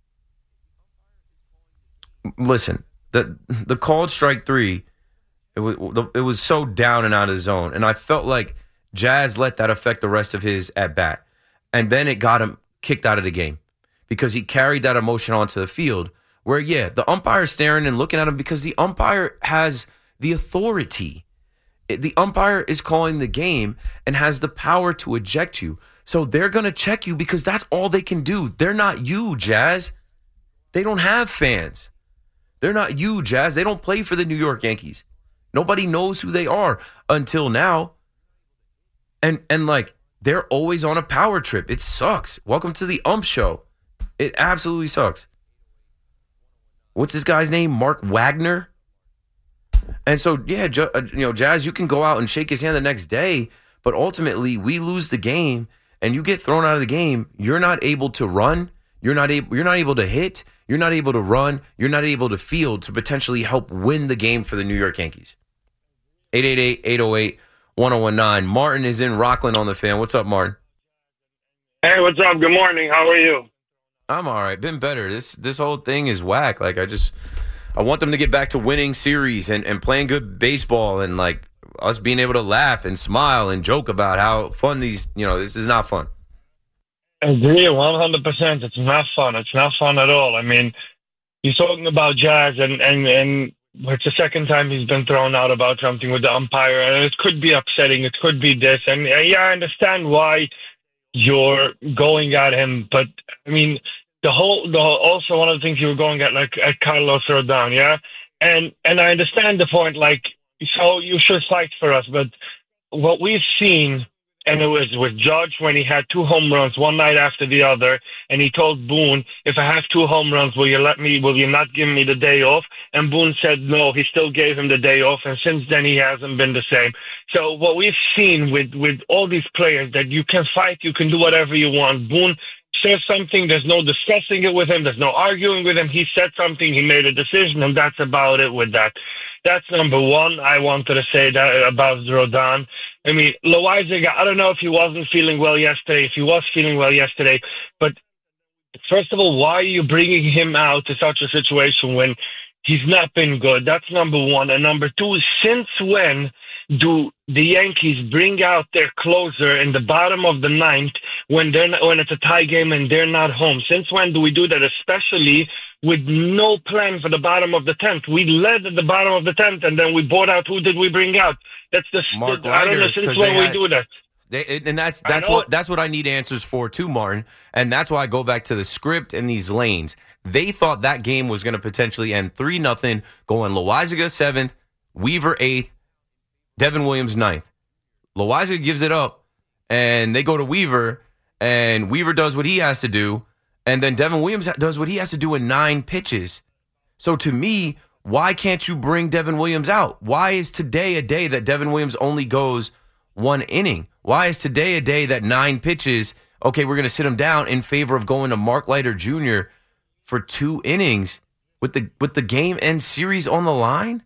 listen, the the called strike three, it was, it was so down and out of the zone. And I felt like Jazz let that affect the rest of his at-bat. And then it got him kicked out of the game because he carried that emotion onto the field where, yeah, the umpire's staring and looking at him because the umpire has the authority. The umpire is calling the game and has the power to eject you. So they're going to check you because that's all they can do. They're not you, Jazz. They don't have fans. They're not you, Jazz. They don't play for the New York Yankees. Nobody knows who they are until now. And, and like, they're always on a power trip. It sucks. Welcome to the ump show. It absolutely sucks. What's this guy's name? Mark Wagner? And so, yeah, you know, Jazz, you can go out and shake his hand the next day, but ultimately we lose the game and you get thrown out of the game. You're not able to run. You're not able, you're not able to hit. You're not able to run. You're not able to field to potentially help win the game for the New York Yankees. eight eight eight, eight oh eight, one oh one nine. Martin is in Rockland on the Fan. What's up, Martin? Hey, what's up? Good morning. How are you? I'm all right. Been better. This this whole thing is whack. Like, I just, I want them to get back to winning series and, and playing good baseball and, like, us being able to laugh and smile and joke about how fun these, you know, this is not fun. Agree, one hundred percent. It's not fun. It's not fun at all. I mean, you're talking about Jazz, and, and, and it's the second time he's been thrown out about something with the umpire, and it could be upsetting. It could be this. And, uh, yeah, I understand why you're going at him, but, I mean, the whole, the whole, also one of the things you were going at, like, at Carlos Rodon, yeah? And, and I understand the point, like, so you should fight for us, but what we've seen, and it was with Judge when he had two home runs one night after the other, and he told Boone, if I have two home runs, will you let me, will you not give me the day off? And Boone said no, he still gave him the day off, and since then he hasn't been the same. So what we've seen with, with all these players, that you can fight, you can do whatever you want. Boone says something, there's no discussing it with him, there's no arguing with him. He said something, he made a decision, and that's about it with that. That's number one. I wanted to say that about Rodon. I mean, Loaiziga, I don't know if he wasn't feeling well yesterday, if he was feeling well yesterday, but first of all, why are you bringing him out to such a situation when he's not been good? That's number one. And number two, since when do the Yankees bring out their closer in the bottom of the ninth when they're not, when it's a tie game and they're not home? Since when do we do that, especially with no plan for the bottom of the tenth? We led at the bottom of the tenth, and then we bought out. Who did we bring out? That's the Mark I don't know since when had, we do that. They, and that's that's what that's what I need answers for too, Martin. And that's why I go back to the script and these lanes. They thought that game was going to potentially end three nothing, going Loaiziga seventh, Weaver eighth, Devin Williams ninth. Loaiziga gives it up, and they go to Weaver, and Weaver does what he has to do, and then Devin Williams does what he has to do in nine pitches. So to me, why can't you bring Devin Williams out? Why is today a day that Devin Williams only goes one inning? Why is today a day that nine pitches, okay, we're going to sit him down in favor of going to Mark Leiter Junior for two innings with the with the game and series on the line?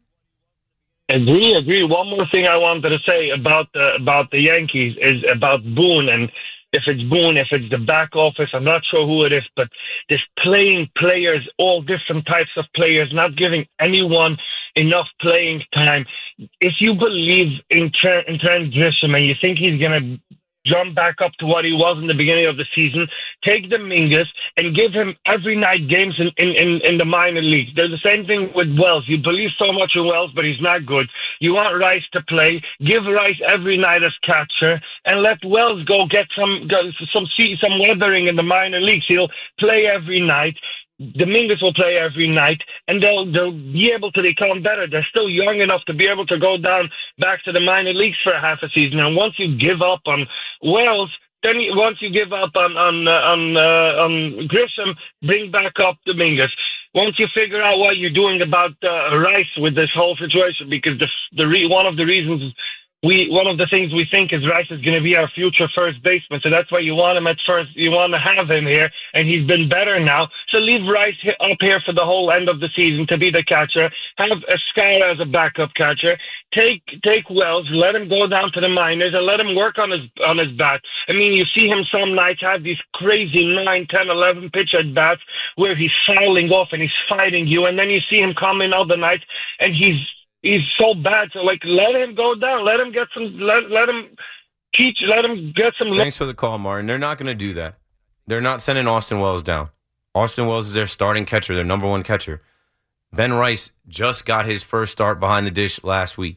Agree, agree. One more thing I wanted to say about the, about the Yankees is about Boone, and if it's Boone, if it's the back office, I'm not sure who it is, but this playing players, all different types of players, not giving anyone enough playing time. If you believe in Trent, in Trent Grisham and you think he's going to jump back up to what he was in the beginning of the season, take Dominguez and give him every night games in, in, in, in the minor leagues. There's the same thing with Wells. You believe so much in Wells, but he's not good. You want Rice to play. Give Rice every night as catcher and let Wells go get some some some weathering in the minor leagues. He'll play every night. Dominguez will play every night, and they'll they'll be able to become better. They're still young enough to be able to go down back to the minor leagues for a half a season. And once you give up on Wells, then you, once you give up on on uh, on uh, on Grisham, bring back up Dominguez. Once you figure out what you're doing about uh, Rice with this whole situation, because the the re- one of the reasons. We one of the things we think is Rice is going to be our future first baseman, so that's why you want him at first. You want to have him here, and he's been better now. So leave Rice up here for the whole end of the season to be the catcher. Have Escara as a backup catcher. Take take Wells, let him go down to the minors, and let him work on his on his bat. I mean, you see him some nights have these crazy nine, ten, eleven pitch at bats where he's fouling off and he's fighting you, and then you see him come in other nights and he's. He's so bad, so like let him go down, let him get some, let let him teach, let him get some. Thanks for the call, Martin. They're not going to do that. They're not sending Austin Wells down. Austin Wells is their starting catcher, their number one catcher. Ben Rice just got his first start behind the dish last week.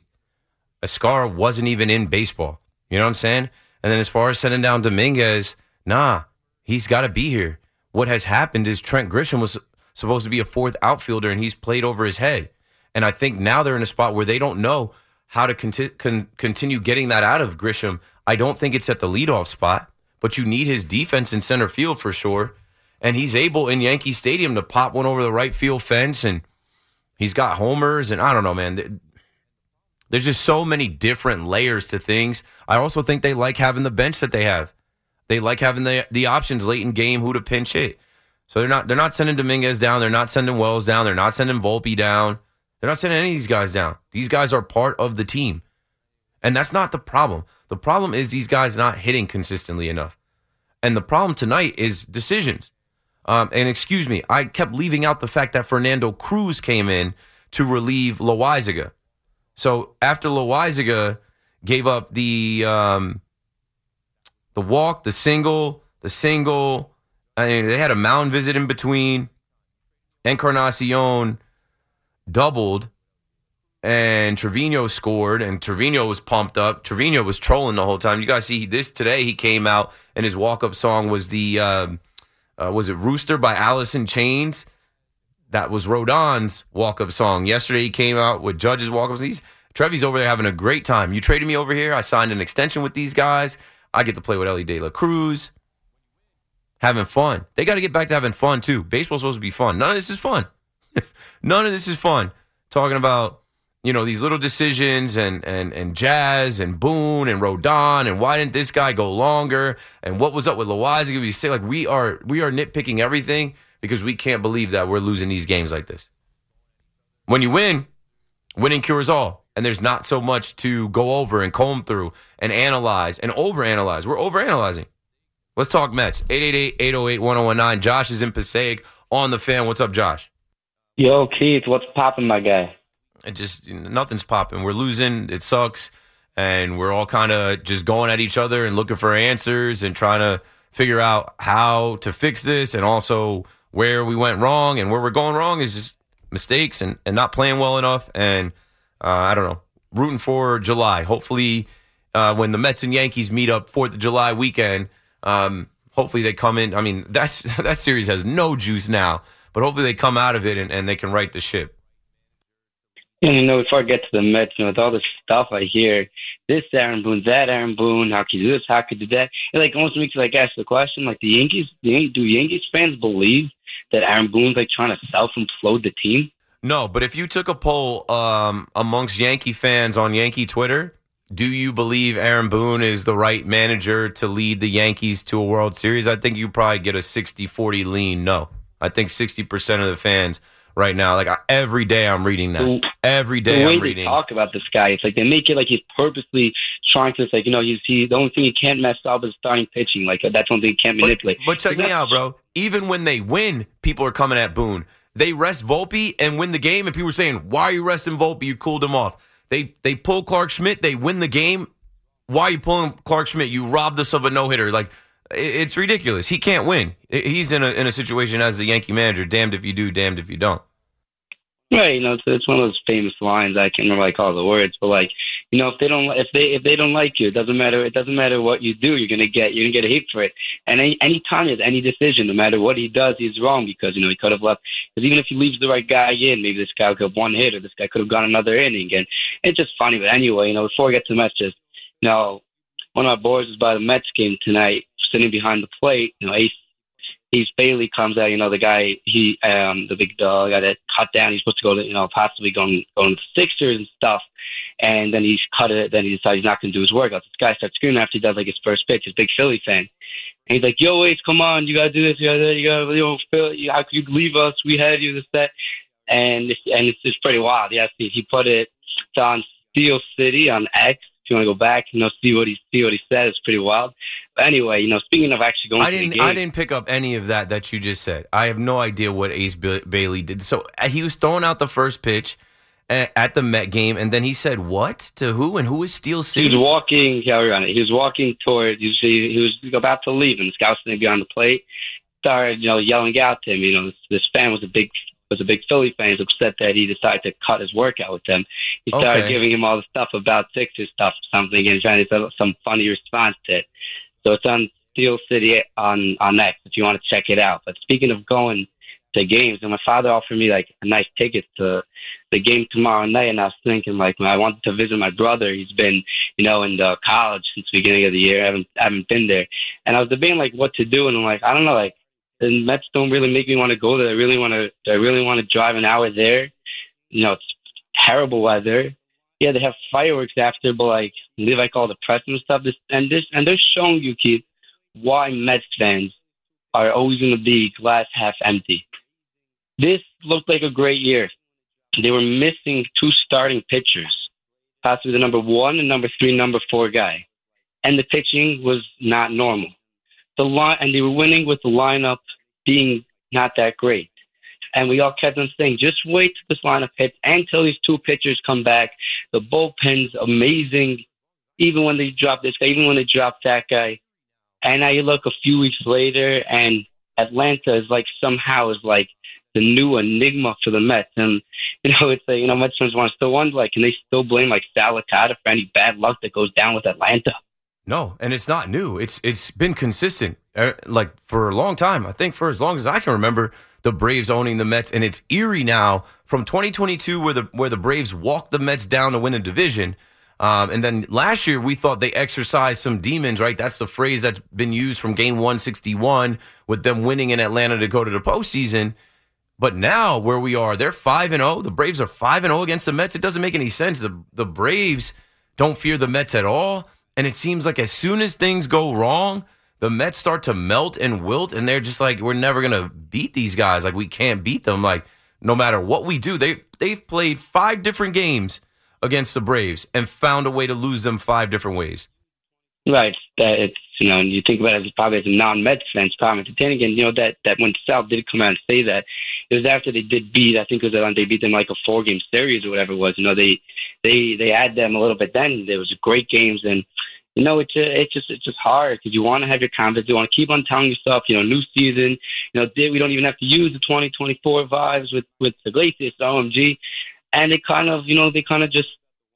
Escara wasn't even in baseball. You know what I'm saying? And then as far as sending down Dominguez, nah, he's got to be here. What has happened is Trent Grisham was supposed to be a fourth outfielder, and he's played over his head. And I think now they're in a spot where they don't know how to conti- con- continue getting that out of Grisham I don't think it's at the leadoff spot, but you need his defense in center field for sure. And he's able in Yankee Stadium to pop one over the right field fence, and he's got homers, and I don't know, man. There's just so many different layers to things. I also think they like having the bench that they have. They like having the the options late in game who to pinch hit. So they're not they're not sending Dominguez down. They're not sending Wells down. They're not sending Volpe down. They're not sending any of these guys down. These guys are part of the team. And that's not the problem. The problem is these guys not hitting consistently enough. And the problem tonight is decisions. Um, and excuse me, I kept leaving out the fact that Fernando Cruz came in to relieve Loaizaga. So after Loaizaga gave up the um, the walk, the single, the single, I mean, they had a mound visit in between. Encarnacion doubled, and Trevino scored, and Trevino was pumped up. Trevino was trolling the whole time. You guys see this today. He came out, and his walk-up song was the um, uh, was it Rooster by Alice in Chains? That was Rodon's walk-up song. Yesterday he came out with Judge's walk-up. He's Trevy's over there having a great time. You traded me over here. I signed an extension with these guys. I get to play with Ellie De La Cruz. Having fun. They got to get back to having fun, too. Baseball's supposed to be fun. None of this is fun. None of this is fun. Talking about, you know, these little decisions and and and Jazz and Boone and Rodon and why didn't this guy go longer and what was up with Loaizaga. We say like we are we are nitpicking everything because we can't believe that we're losing these games like this. When you win, winning cures all. And there's not so much to go over and comb through and analyze and overanalyze. We're overanalyzing. Let's talk Mets. eight eight eight, eight oh eight, one oh one nine. Josh is in Passaic on the Fan. What's up, Josh? Yo, Keith, what's popping, my guy? It just, nothing's popping. We're losing. It sucks. And we're all kind of just going at each other and looking for answers and trying to figure out how to fix this and also where we went wrong. And where we're going wrong is just mistakes and, and not playing well enough. And uh, I don't know, rooting for July. Hopefully uh, when the Mets and Yankees meet up fourth of July weekend, um, hopefully they come in. I mean, that's, that series has no juice now. But hopefully they come out of it and, and they can right the ship. And, you know, before I get to the Mets, you know, with all this stuff I hear, this Aaron Boone, that Aaron Boone, how could you do this, how could you do that? It, like, almost makes you, like, ask the question, like, the Yankees, the, do Yankees fans believe that Aaron Boone's, like, trying to self-implode the team? No, but if you took a poll um, amongst Yankee fans on Yankee Twitter, do you believe Aaron Boone is the right manager to lead the Yankees to a World Series? I think you probably get a sixty forty lean no. I think sixty percent of the fans right now, like every day I'm reading that. The, every day the way I'm they reading. talk about this guy, it's like they make it like he's purposely trying to, it's like, you know, he's, he, the only thing he can't mess up is starting pitching. Like, that's one thing he can't manipulate. But, but check me out, bro. Even when they win, people are coming at Boone. They rest Volpe and win the game, and people are saying, why are you resting Volpe? You cooled him off. They they pull Clark Schmidt. They win the game. Why are you pulling Clark Schmidt? You robbed us of a no-hitter. Like, it's ridiculous. He can't win. He's in a in a situation as the Yankee manager, damned if you do, damned if you don't. Right, you know, it's, it's one of those famous lines. I can't remember like all the words, but like, you know, if they don't if they if they don't like you, it doesn't matter. It doesn't matter what you do. You're gonna get you're gonna get a hit for it. And any any time there's any decision, no matter what he does, he's wrong because you know he could have left. Because even if he leaves the right guy in, maybe this guy could have one hit, or this guy could have gone another inning. And it's just funny. But anyway, you know, before we get to the Mets, just you know, one of my boys was by the Mets game tonight, sitting behind the plate. You know, Ace. Ace Bailey comes out, you know, the guy, he, um, the big dog, got it cut down. He's supposed to go to, you know, possibly going, going to Sixers and stuff. And then he's cut it. Then he decides he's not going to do his workout. This guy starts screaming after he does like his first pitch. He's a big Philly fan. And he's like, yo, Ace, come on. You got to do this. You got to do that. You got to, you know, Philly, how could you leave us? We had you, this, that. And it's, and it's just pretty wild. Yes, he, he put it it's on Steel City on X. If you want to go back, you know, see what he see what he said, it's pretty wild. But anyway, you know, speaking of actually going I to didn't, the game, I didn't pick up any of that that you just said. I have no idea what Ace ba- Bailey did. So uh, he was throwing out the first pitch at, at the Met game, and then he said what to who, and who is Steel City? He was walking. Yeah, we're on it. He was walking toward. He was, he was about to leave, and the scouts going to be on the plate. Started, you know, yelling out to him. You know, this, this fan was a big. was a big Philly fan. He's upset that he decided to cut his workout with them. He started Okay. giving him all the stuff about Sixers stuff, something, and trying to get some funny response to it. So it's on Steel City on, on X if you want to check it out. But speaking of going to games. And my father offered me like a nice ticket to the game tomorrow night. And I was thinking like, when I wanted to visit my brother, he's been, you know, in the college since the beginning of the year. I haven't, I haven't been there. And I was debating like what to do. And I'm like, I don't know, like the Mets don't really make me want to go there. I really want to, I really want to drive an hour there. You know, it's terrible weather. Yeah, they have fireworks after, but like leave like all the press and stuff. This and this and they're showing you, Keith, why Mets fans are always going to be glass half empty. This looked like a great year. They were missing two starting pitchers, possibly the number one and number three, number four guy, and the pitching was not normal. The line and they were winning with the lineup being not that great. And we all kept on saying, just wait till this lineup hits until these two pitchers come back. The bullpen's amazing, even when they drop this guy, even when they drop that guy. And now you look a few weeks later, and Atlanta is like somehow is like the new enigma for the Mets. And, you know, it's like, you know, Mets fans want to still wonder, like, can they still blame, like, Sal Licata for any bad luck that goes down with Atlanta? No, and it's not new. It's It's been consistent, uh, like, for a long time. I think for as long as I can remember, the Braves owning the Mets, and it's eerie now from twenty twenty-two where the where the Braves walked the Mets down to win a division. Um, and then last year we thought they exercised some demons, right? That's the phrase that's been used from game one sixty-one with them winning in Atlanta to go to the postseason. But now where we are, they're five and oh. The Braves are five and oh against the Mets. It doesn't make any sense. The, the Braves don't fear the Mets at all. And it seems like as soon as things go wrong, the Mets start to melt and wilt, and they're just like, we're never going to beat these guys. Like, we can't beat them. Like, no matter what we do. They, they've played five different games against the Braves and found a way to lose them five different ways. Right. That it's, you know, and you think about it as probably as a non-Mets fan, it's probably entertaining. And, you know, that, that when Sal did come out and say that, it was after they did beat, I think it was that they beat them like a four-game series or whatever it was. You know, they, they, they had them a little bit then. There was great games, and you know, it's just, it's just it's just hard because you want to have your confidence. You want to keep on telling yourself, you know, new season. You know, we don't even have to use the twenty twenty-four vibes with with Iglesias, O M G, and they kind of, you know, they kind of just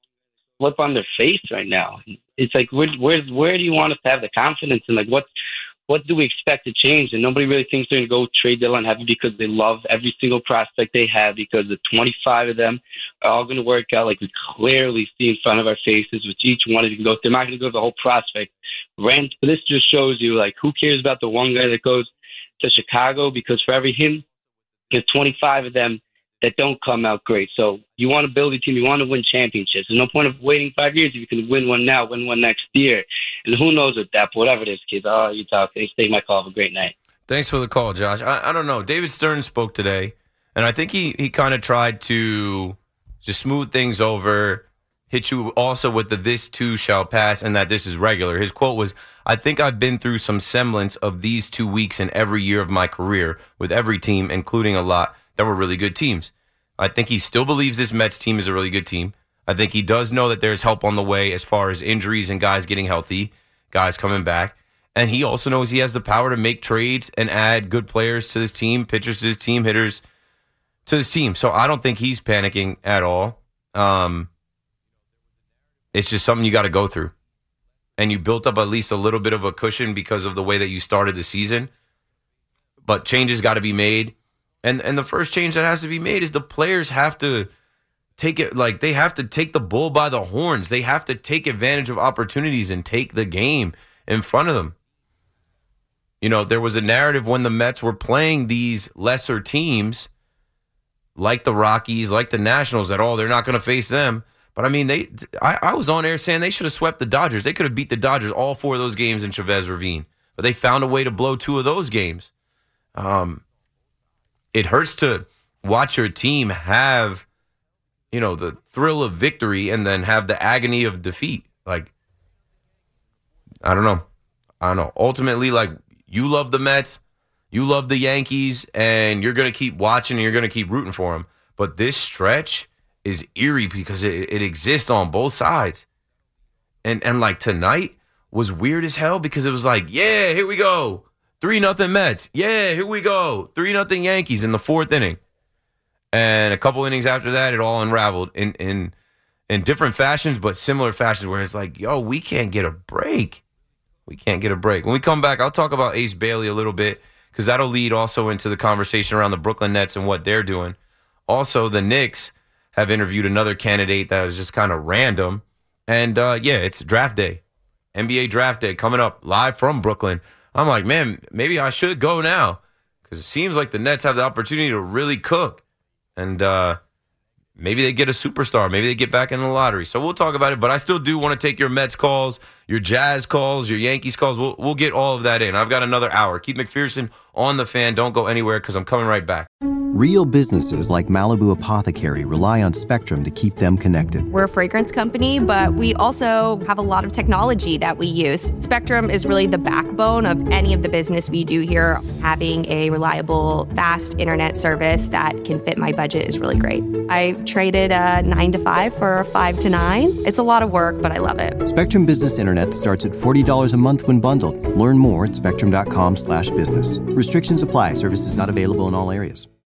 flip on their face right now. It's like, where where where do you want us to have the confidence, and like what what do we expect to change? And nobody really thinks they're going to go trade deadline heavy because they love every single prospect they have, because the twenty-five of them are all going to work out like we clearly see in front of our faces, which each one of you can go. They're not going to go the whole prospect rant, but this just shows you, like, who cares about the one guy that goes to Chicago? Because for every him, there's twenty-five of them that don't come out great. So you want to build a team. You want to win championships. There's no point of waiting five years if you can win one now, win one next year. And who knows with that, but whatever it is, kids. Oh, you talk. Thanks for taking my call. Have a great night. Thanks for the call, Josh. I, I don't know. David Stern spoke today, and I think he, he kind of tried to just smooth things over, hit you also with the this too shall pass and that this is regular. His quote was, I think I've been through some semblance of these two weeks in every year of my career with every team, including a lot that were really good teams. I think he still believes this Mets team is a really good team. I think he does know that there's help on the way as far as injuries and guys getting healthy, guys coming back. And he also knows he has the power to make trades and add good players to his team, pitchers to his team, hitters to his team. So I don't think he's panicking at all. Um, it's just something you got to go through. And you built up at least a little bit of a cushion because of the way that you started the season. But changes got to be made. And and the first change that has to be made is the players have to take it, like they have to take the bull by the horns. They have to take advantage of opportunities and take the game in front of them. You know, there was a narrative when the Mets were playing these lesser teams like the Rockies, like the Nationals, that, oh, they're not going to face them. But, I mean, they. I, I was on air saying they should have swept the Dodgers. They could have beat the Dodgers all four of those games in Chavez Ravine. But they found a way to blow two of those games. Um, it hurts to watch your team have, you know, the thrill of victory and then have the agony of defeat. Like, I don't know. I don't know. Ultimately, like, you love the Mets, you love the Yankees, and you're going to keep watching and you're going to keep rooting for them. But this stretch is eerie because it, it exists on both sides. And, and like, tonight was weird as hell because it was like, yeah, here we go. three nothing Mets. Yeah, here we go. three nothing Yankees in the fourth inning. And a couple innings after that, it all unraveled in, in, in different fashions, but similar fashions where it's like, yo, we can't get a break. We can't get a break. When we come back, I'll talk about Ace Bailey a little bit. because that'll lead also into the conversation around the Brooklyn Nets and what they're doing. Also, the Knicks have interviewed another candidate that was just kind of random. And, uh, yeah, it's draft day. N B A draft day coming up live from Brooklyn. I'm like, man, maybe I should go now because it seems like the Nets have the opportunity to really cook. And uh, maybe they get a superstar. Maybe they get back in the lottery. So we'll talk about it. But I still do want to take your Mets calls, your Jazz calls, your Yankees calls. We'll, we'll get all of that in. I've got another hour. Keith McPherson on The Fan. Don't go anywhere because I'm coming right back. Real businesses like Malibu Apothecary rely on Spectrum to keep them connected. We're a fragrance company, but we also have a lot of technology that we use. Spectrum is really the backbone of any of the business we do here. Having a reliable, fast internet service that can fit my budget is really great. I traded a nine to five for a five to nine. It's a lot of work, but I love it. Spectrum Business Internet starts at forty dollars a month when bundled. Learn more at spectrum dot com slash business. Restrictions apply. Services not available in all areas.